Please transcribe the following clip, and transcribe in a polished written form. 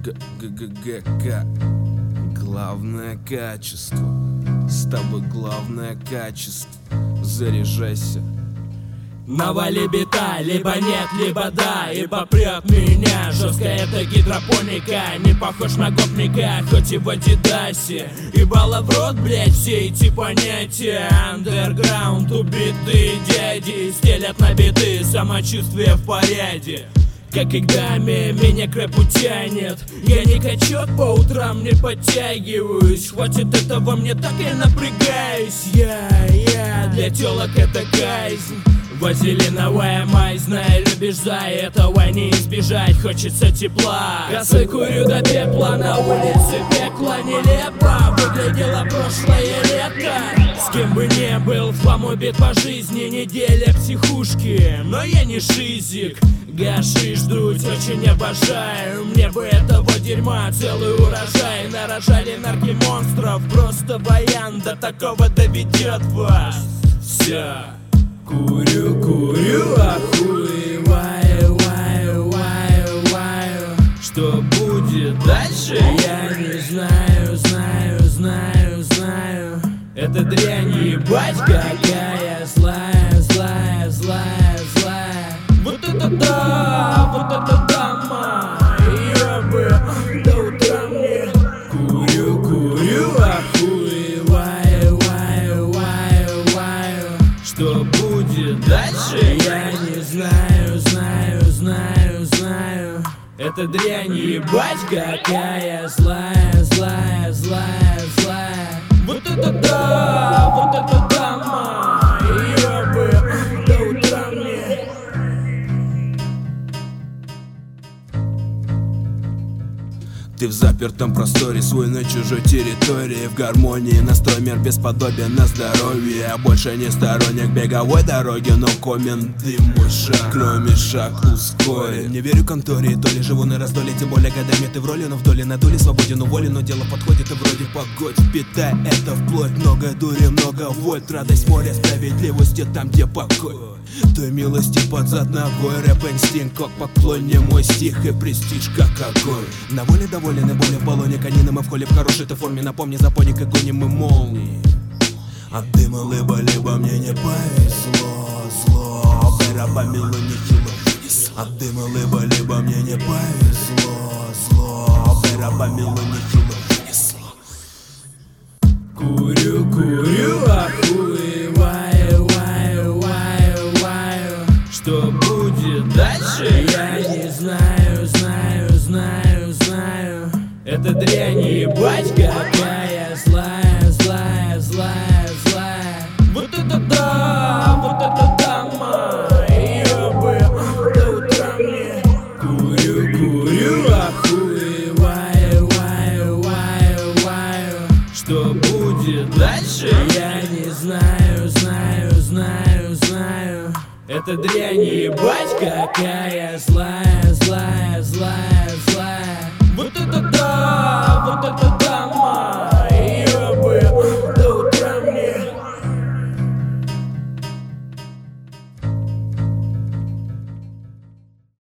ГГГГ. Главное качество. С тобой главное качество. Заряжайся. Навали бита, либо нет, либо да, и попрет меня. Жестко это гидропоника, не похож на гопника, хоть и в адидасе. Ебало в рот, блять, все эти понятия. Андерграунд, убитые дяди стелят на биты, самочувствие в порядке. Как и гамме, меня к рэпу тянет. Я не качок, по утрам не подтягиваюсь. Хватит этого, мне так я напрягаюсь. Я для телок это казнь. Вазелиновая мазь, знаю, любишь за этого не избежать, хочется тепла. Косой курю до пепла, на улице пекло нелепо. Выглядело прошлое лето. С кем бы не был, в хлам убит по жизни. Неделя психушки, но я не шизик. Гашиш дуть очень обожаю. Мне бы этого дерьма целый урожай. Нарожали наркомонстров, просто баян до такого доведет вас. Все. Курю, охуеваю, ваю. Что будет дальше, я не знаю. Эта дрянь, ебать, какая злая. Вот это да, моя до утра мне. Курю, охуеваю, ваю. Что будет дальше, я не знаю. Эта дрянь, ебать, какая злая. Вот это да, моя до утра мне. Ты в запертом просторе, свой на чужой территории. В гармонии настрой, мир бесподобен на здоровье. Больше не сторонник беговой дороги, но коменты мой шаг. Кроме шаг ускорен. Не верю конторе, то ли живу на раздоле. Тем более годами ты в роли, но вдоле надули. Свободен у воли, но дело подходит и вроде погодь. Впитай это вплоть, много дури, много вольт. Радость моря, справедливости там, где покой. Той милости под зад ногой. Рэп-инстинкт, как поклонник, мой стих и престиж, как огонь. На воле доволен и более в баллоне канины. Мы в холле в хорошей ты форме. Напомни, запони, как гоним мы молнии. От дыма либо мне не повезло. Зло, бэра помилуй, нехило. От дыма либо мне не повезло. Зло, бэра помилуй, нехило. Курю, охуеваю, ваю. Что будет дальше, я не знаю. Эта дрянь, ебать, какая злая. Вот это да, моя до утра мне. Курю, охуеваю, ваю. Что будет дальше, я не знаю. Эта дрянь, ебать, какая злая. Вот это да.